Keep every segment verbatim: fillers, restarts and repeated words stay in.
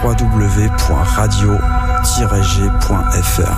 w w w point radio tiret g point f r.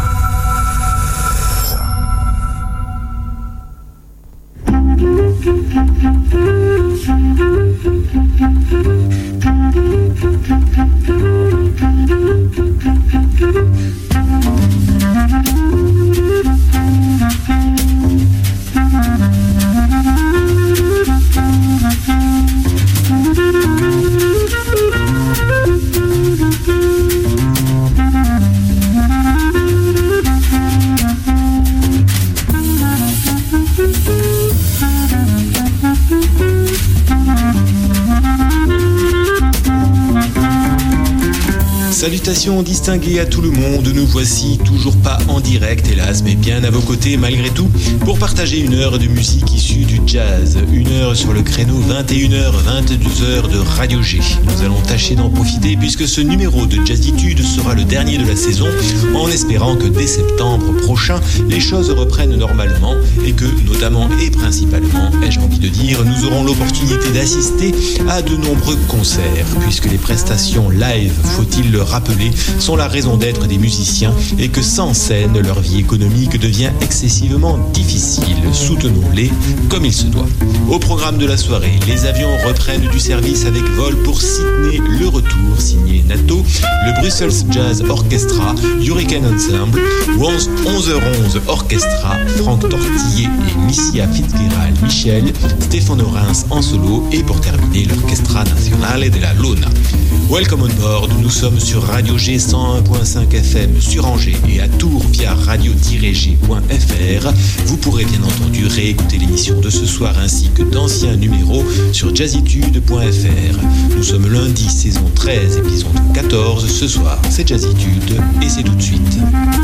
Salutations distinguées à tout le monde, nous voici toujours pas en direct hélas, mais bien à vos côtés malgré tout, pour partager une heure de musique issue du jazz, une heure sur le créneau vingt et une heures vingt-deux heures de Radio G. Nous allons tâcher d'en profiter puisque ce numéro de Jazzitude sera le dernier de la saison, en espérant que dès septembre prochain, les choses reprennent normalement et que, notamment et principalement, ai-je envie de dire, nous aurons l'opportunité d'assister à de nombreux concerts, puisque les prestations live, faut-il le rappeler, sont la raison d'être des musiciens et que sans scène, leur vie économique devient excessivement difficile. Soutenons-les comme il se doit. Au programme de la soirée, les avions reprennent du service avec vol pour Sydney, le retour signé NATO, le Brussels Jazz Orchestra, Hurricane Ensemble, onze heures onze Orchestra, Franck Tortillé et Missia Fitzgerald Michel, Stéphane Orens en solo et pour terminer l'Orchestra Nazionale de la Luna. Welcome on board, nous sommes sur Radio G cent un point cinq F M sur Angers et à Tours via radio tiret g point f r. Vous pourrez bien entendu réécouter l'émission de ce soir ainsi que d'anciens numéros sur jazzitude point f r. Nous sommes lundi, saison treize, épisode quatorze. Ce soir, c'est Jazzitude et c'est tout de suite.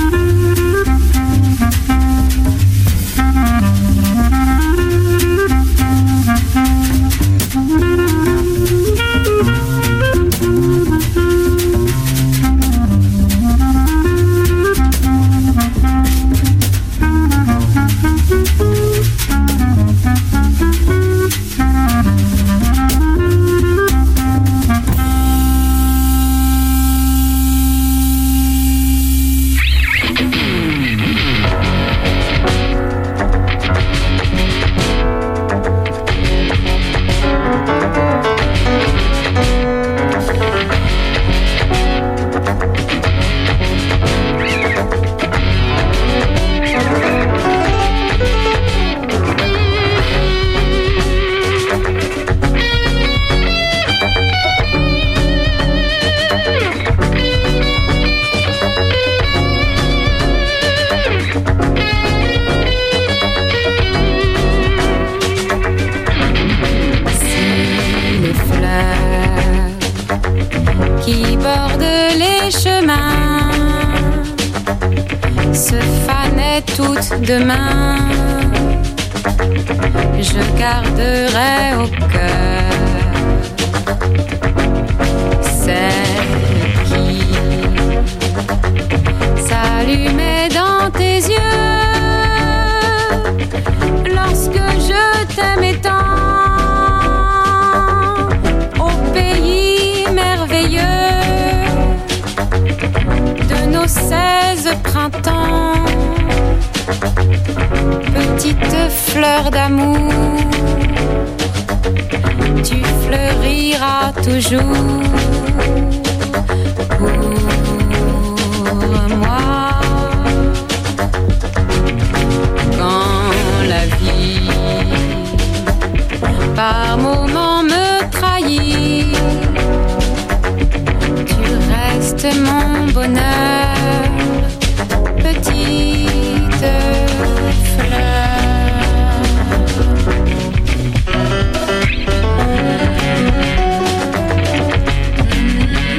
Demain, je garderai au cœur celle qui s'allumait dans tes yeux lorsque je t'aimais tant au pays merveilleux de nos seize printemps. Petite fleur d'amour, tu fleuriras toujours pour moi. Quand la vie par moments me trahit, tu restes mon bonheur, petite fleur. Mm-hmm.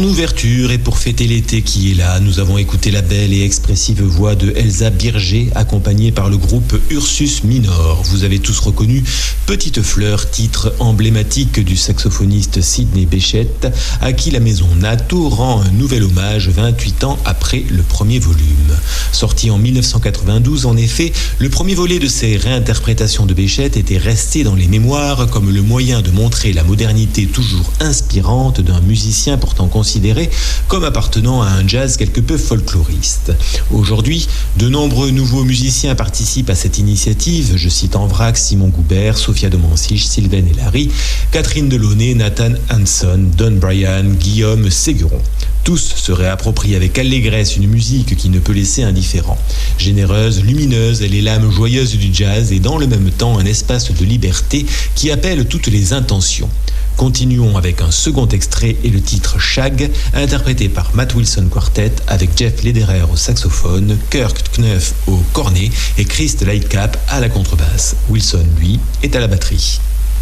ouverture, et pour fêter l'été qui est là, nous avons écouté la belle et expressive voix de Elsa Birger, accompagnée par le groupe Ursus Minor. Vous avez tous reconnu Petite Fleur, titre emblématique du saxophoniste Sidney Bechet, à qui la maison Nato rend un nouvel hommage vingt-huit ans après le premier volume. Sorti en mille neuf cent quatre-vingt-douze, en effet, le premier volet de ces réinterprétations de Bechet était resté dans les mémoires comme le moyen de montrer la modernité toujours inspirante d'un musicien pourtant considéré comme appartenant à un jazz quelque peu folkloriste. Aujourd'hui, de nombreux nouveaux musiciens participent à cette initiative. Je cite en vrac Simon Goubert, Sophia Domansich, Sylvain Elary, Catherine Delaunay, Nathan Hanson, Don Bryan, Guillaume Séguron. Tous se réapproprient avec allégresse une musique qui ne peut laisser indifférent. Généreuse, lumineuse, elle est l'âme joyeuse du jazz et dans le même temps un espace de liberté qui appelle toutes les intentions. Continuons avec un second extrait et le titre Shag, interprété par Matt Wilson Quartet avec Jeff Lederer au saxophone, Kirk Knuff au cornet et Chris Lightcap à la contrebasse. Wilson, lui, est à la batterie.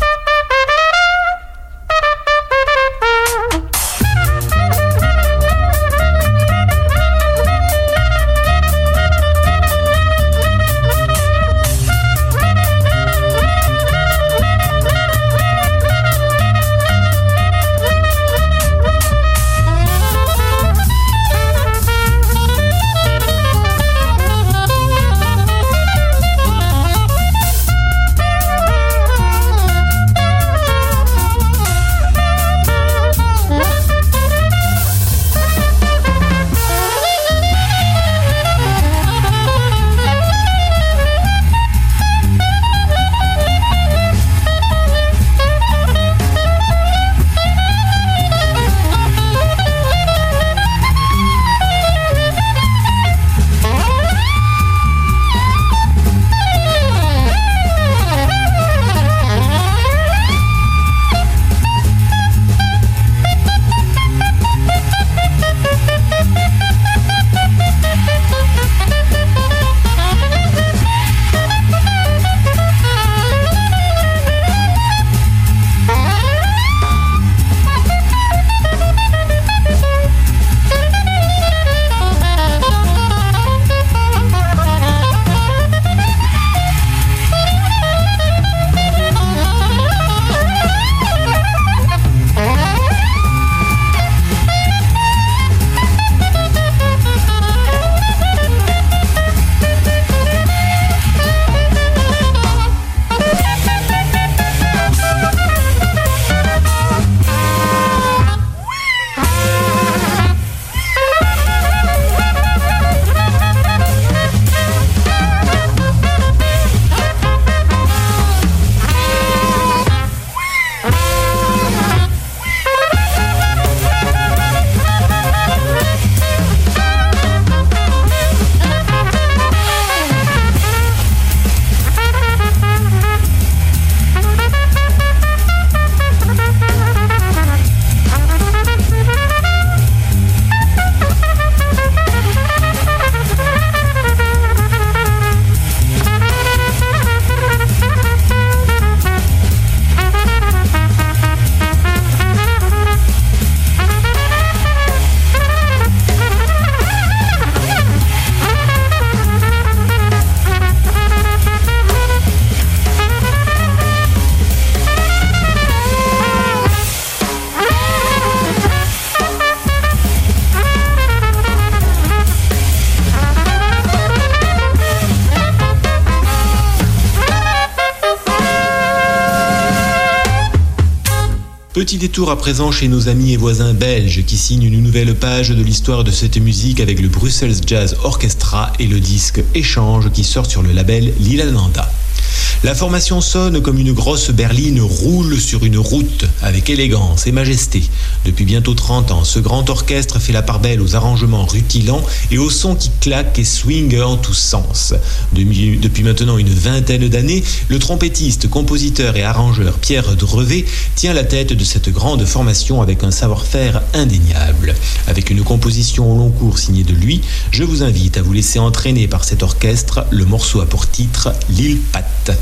Petit détour à présent chez nos amis et voisins belges qui signent une nouvelle page de l'histoire de cette musique avec le Brussels Jazz Orchestra et le disque Échange qui sort sur le label Lila Nanda. La formation sonne comme une grosse berline roule sur une route avec élégance et majesté. Depuis bientôt trente ans, ce grand orchestre fait la part belle aux arrangements rutilants et aux sons qui claquent et swingent en tous sens. Depuis maintenant une vingtaine d'années, le trompettiste, compositeur et arrangeur Pierre Drevet tient la tête de cette grande formation avec un savoir-faire indéniable. Avec une composition au long cours signée de lui, je vous invite à vous laisser entraîner par cet orchestre. Le morceau a pour titre L'île Pat.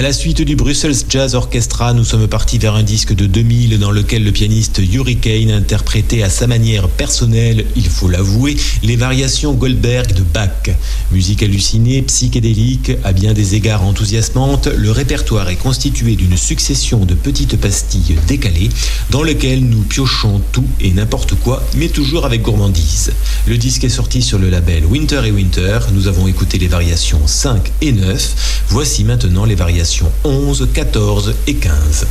la suite du Brussels Jazz Orchestra, nous sommes partis vers un disque de deux mille dans lequel le pianiste Hurricane interprétait à sa manière personnelle, il faut l'avouer, les variations Goldberg de Bach. Musique hallucinée, psychédélique, à bien des égards enthousiasmante, le répertoire est constitué d'une succession de petites pastilles décalées dans lesquelles nous piochons tout et n'importe quoi, mais toujours avec gourmandise. Le disque est sorti sur le label Winter et Winter, nous avons écouté les variations cinq et neuf, voici maintenant les variations onze, quatorze et quinze.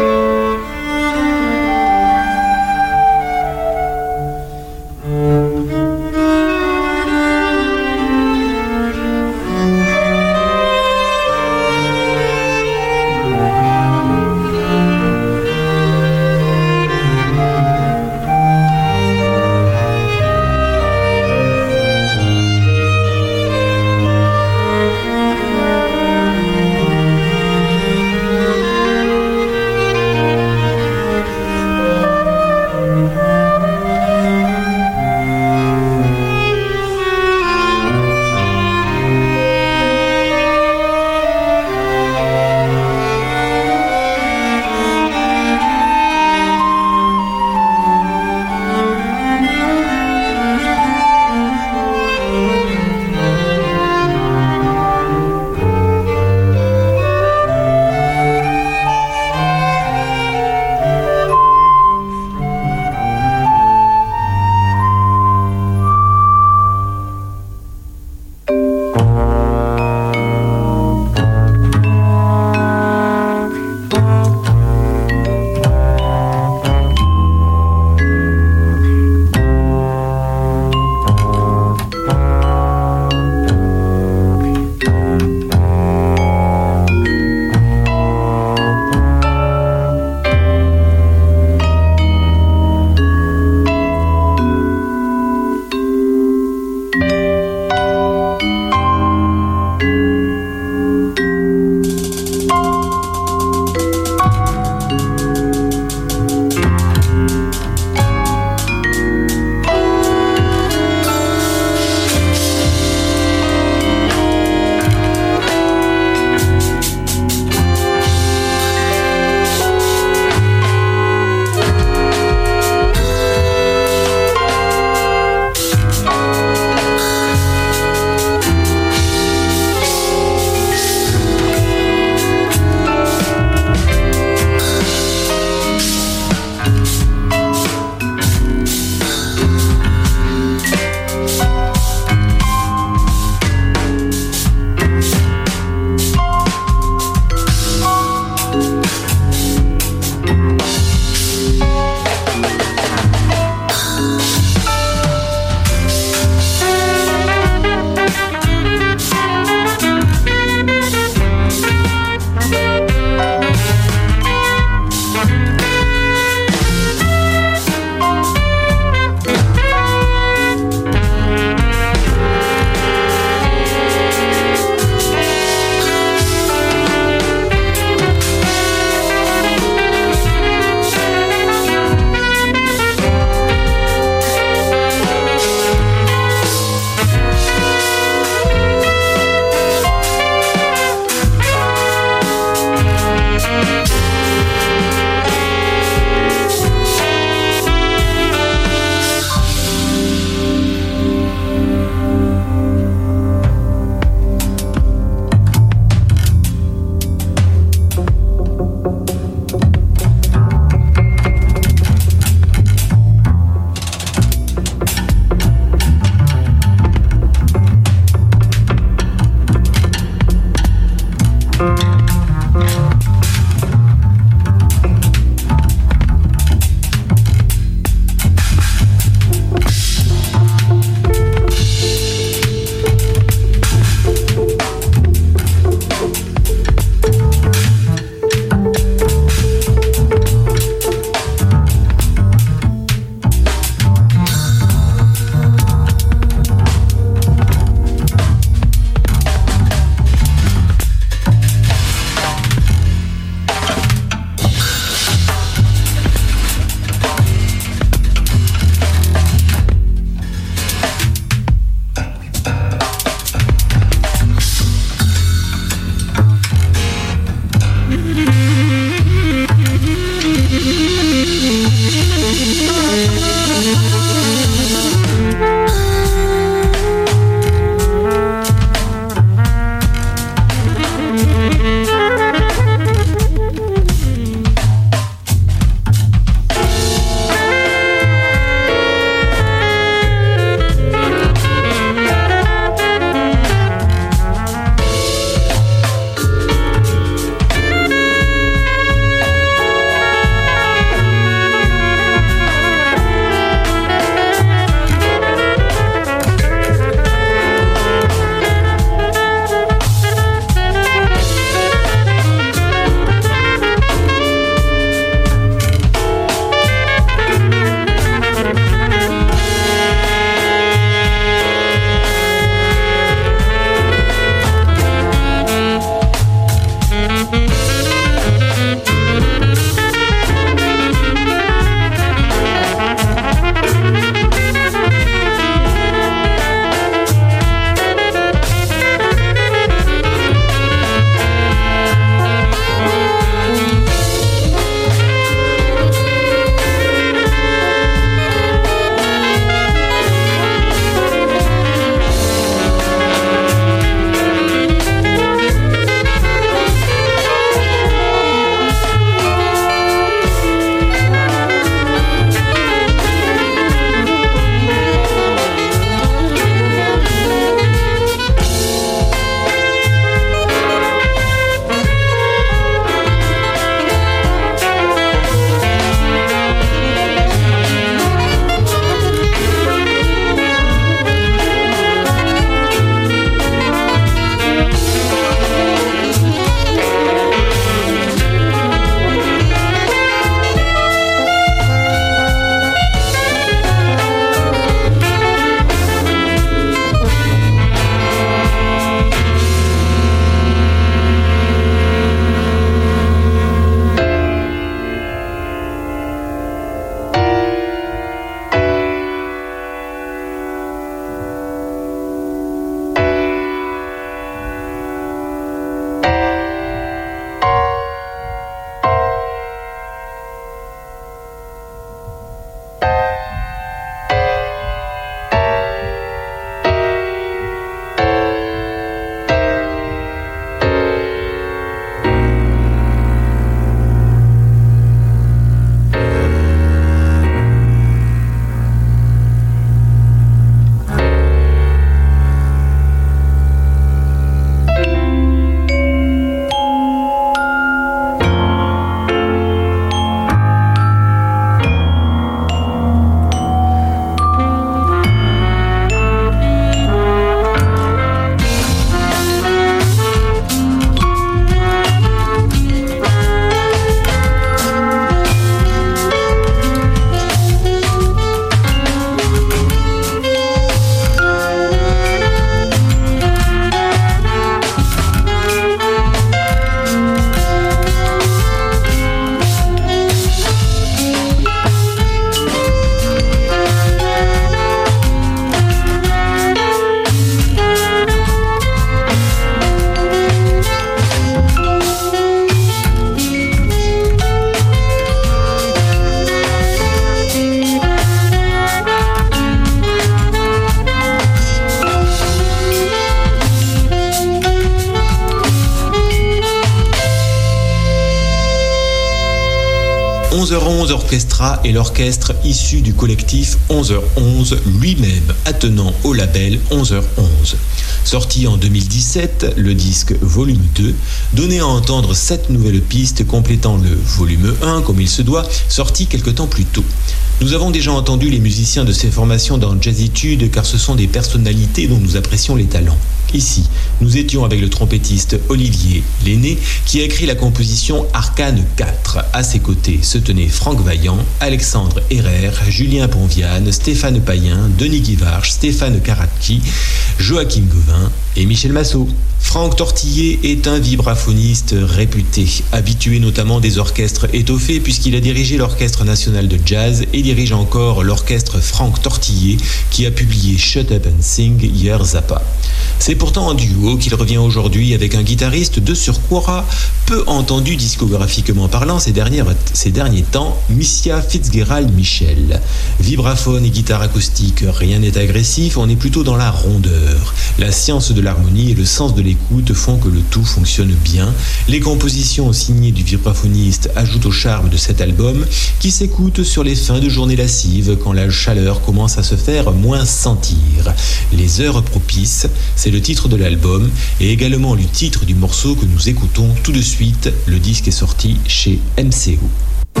onze Orchestra est l'orchestre issu du collectif onze heures onze, lui-même attenant au label onze heures onze. Sorti en deux mille dix-sept, le disque volume deux donnait à entendre sept nouvelles pistes complétant le volume un, comme il se doit, sorti quelque temps plus tôt. Nous avons déjà entendu les musiciens de ces formations dans Jazzitude car ce sont des personnalités dont nous apprécions les talents. Ici, nous étions avec le trompettiste Olivier Lenné qui a écrit la composition Arcane quatre. À ses côtés se tenaient Franck Vaillant, Alexandre Herrer, Julien Ponviane, Stéphane Payen, Denis Guivarch, Stéphane Karatki, Joachim Gauvin et Michel Massot. Franck Tortillé est un vibraphoniste réputé, habitué notamment des orchestres étoffés puisqu'il a dirigé l'Orchestre national de jazz et dirige encore l'orchestre Franck Tortillé qui a publié Shut Up and Sing Yer Zappa. C'est pourtant en duo qu'il revient aujourd'hui avec un guitariste de surcroît peu entendu discographiquement parlant ces, dernières, ces derniers temps, Missia Fitzgerald Michel. Vibraphone et guitare acoustique, rien n'est agressif, on est plutôt dans la rondeur. La science de l'harmonie et le sens de l'écoute font que le tout fonctionne bien. Les compositions signées du vibraphoniste ajoutent au charme de cet album qui s'écoute sur les fins de journée lascives quand la chaleur commence à se faire moins sentir. Les heures propices, c'est le titre de l'album et également le titre du morceau que nous écoutons tout de suite. Le disque est sorti chez M C O.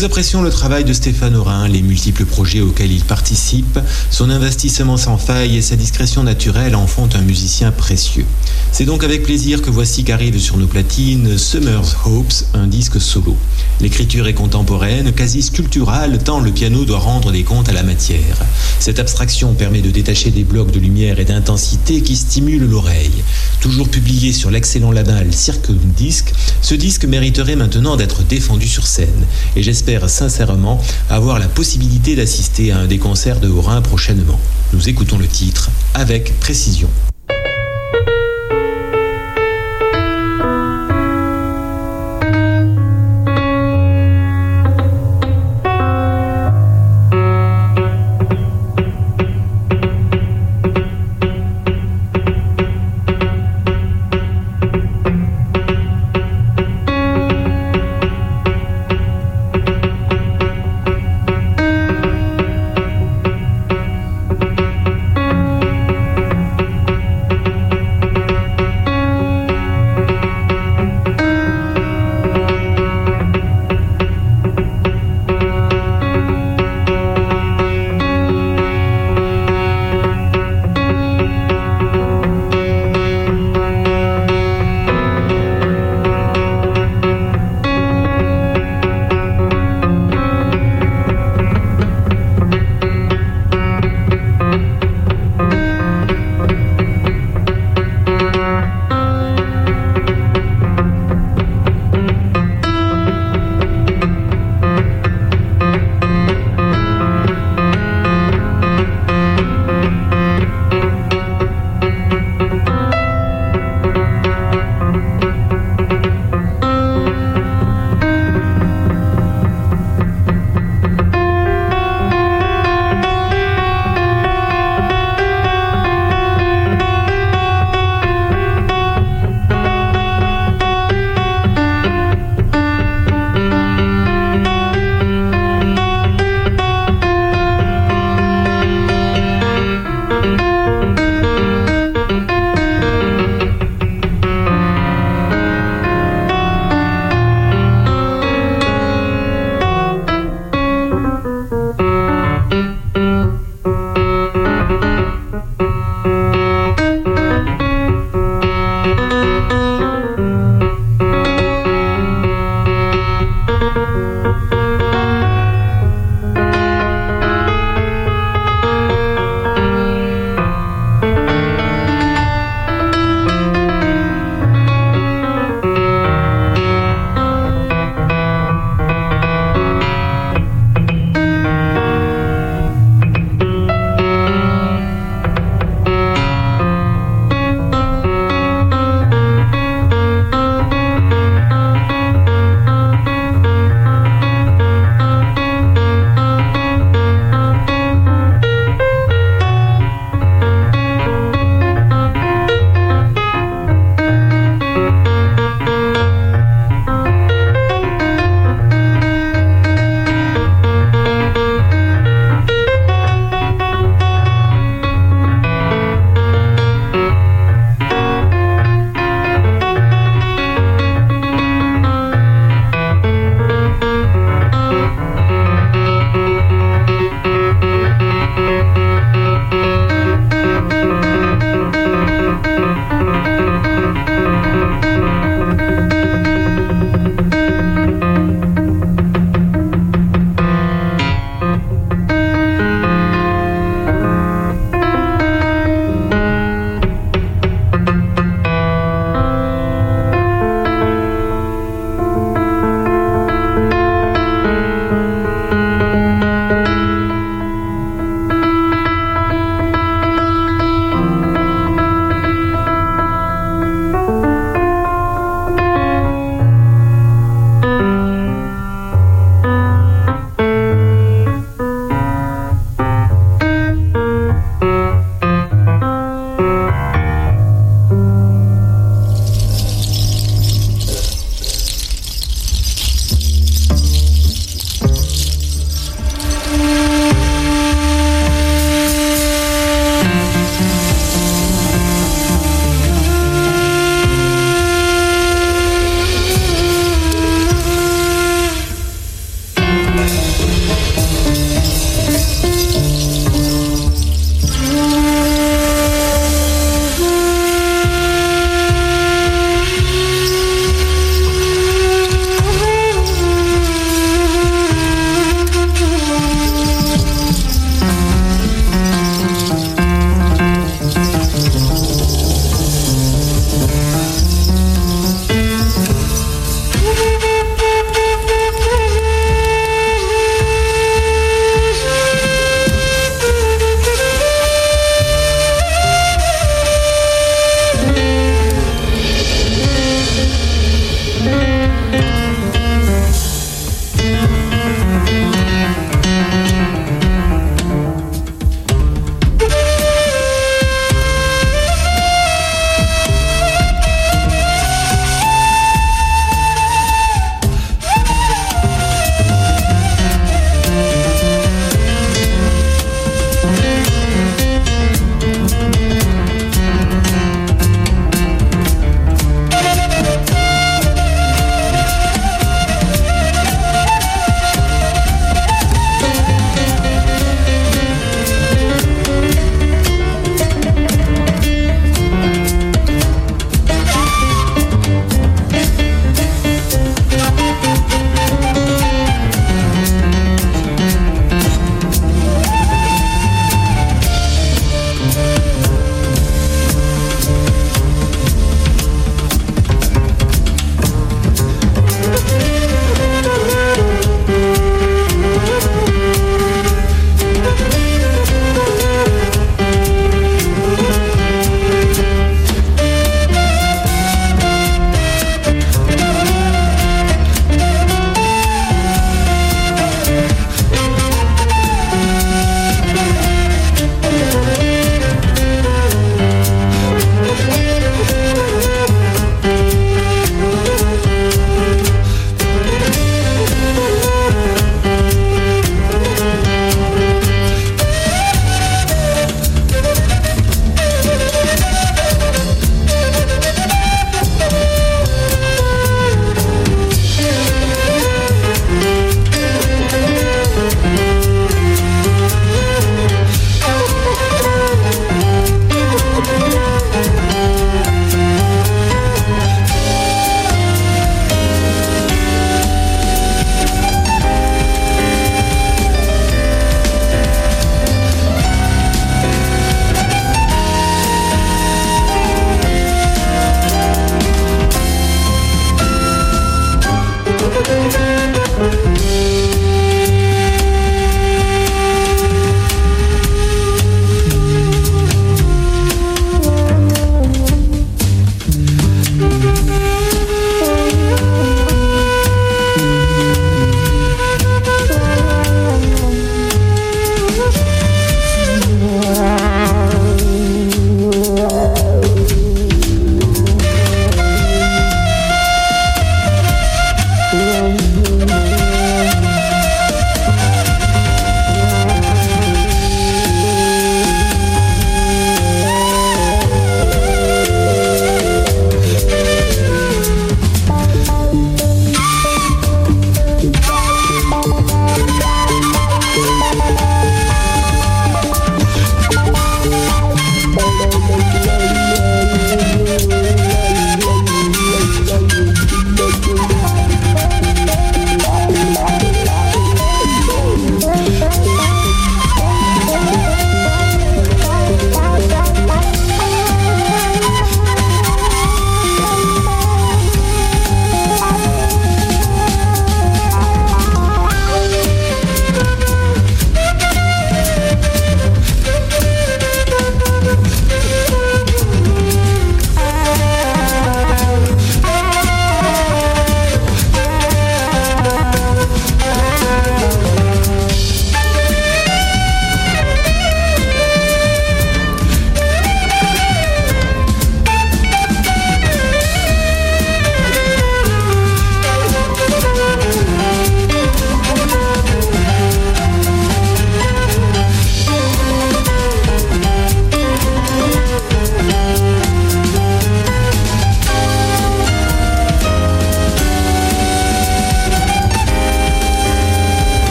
Nous apprécions le travail de Stéphane Aurin, les multiples projets auxquels il participe, son investissement sans faille et sa discrétion naturelle en font un musicien précieux. C'est donc avec plaisir que voici qu'arrive sur nos platines Summer's Hopes, un disque solo. L'écriture est contemporaine, quasi sculpturale, tant le piano doit rendre des comptes à la matière. Cette abstraction permet de détacher des blocs de lumière et d'intensité qui stimulent l'oreille. Toujours publié sur l'excellent label Circle Disc, ce disque mériterait maintenant d'être défendu sur scène. Et j'espère sincèrement avoir la possibilité d'assister à un des concerts de Aurin prochainement. Nous écoutons le titre avec précision.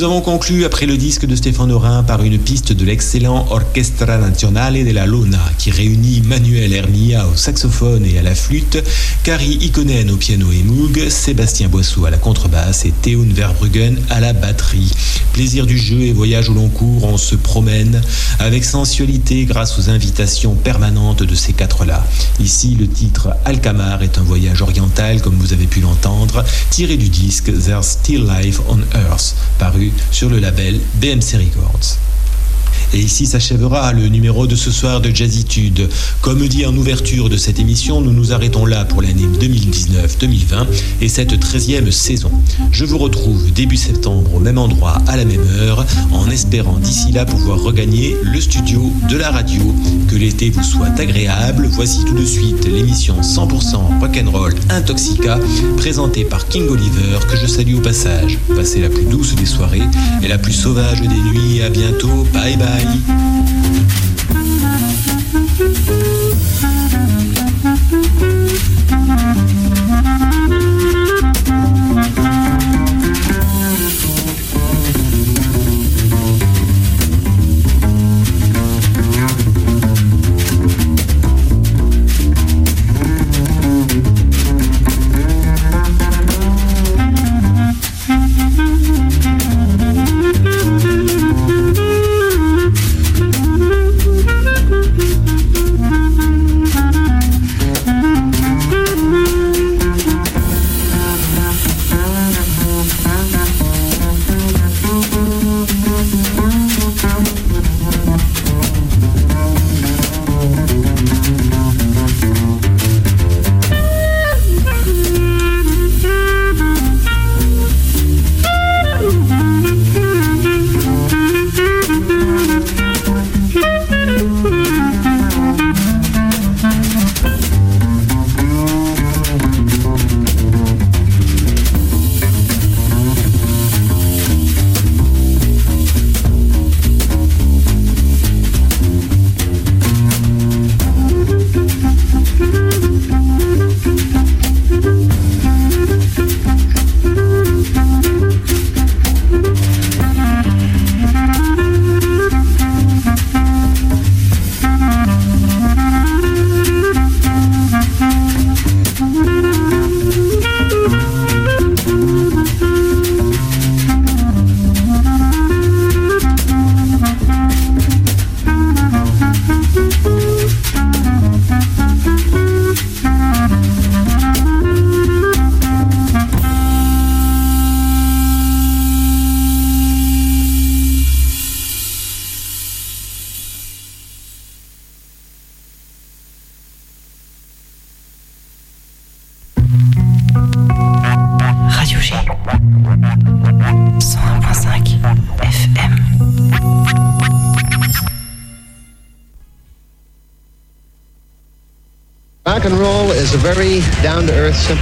Nous avons conclu après le disque de Stéphane Orin par une piste de l'excellent Orchestra Nazionale della Luna qui réunit Manuel Hermilla au saxophone et à la flûte, Kari Ikonen au piano et moog, Sébastien Boisseau à la contrebasse et Théoun Verbruggen à la batterie. Plaisir du jeu et voyage au long cours, on se promène avec sensualité grâce aux invitations permanentes de ces quatre-là. Ici, le titre Alcamar est un voyage oriental, comme vous avez pu l'entendre, tiré du disque There's Still Life on Earth, paru sur le label B M C Records. Et ici s'achèvera le numéro de ce soir de Jazzitude. Comme dit en ouverture de cette émission, nous nous arrêtons là pour l'année deux mille dix-neuf deux mille vingt et cette treizième saison. Je vous retrouve début septembre au même endroit, à la même heure, en espérant d'ici là pouvoir regagner le studio de la radio. Que l'été vous soit agréable. Voici tout de suite l'émission cent pour cent Rock'n'Roll Intoxica, présentée par King Oliver, que je salue au passage. Passez la plus douce des soirées et la plus sauvage des nuits. À bientôt. Bye bye. Rock and roll is a very down-to-earth, simple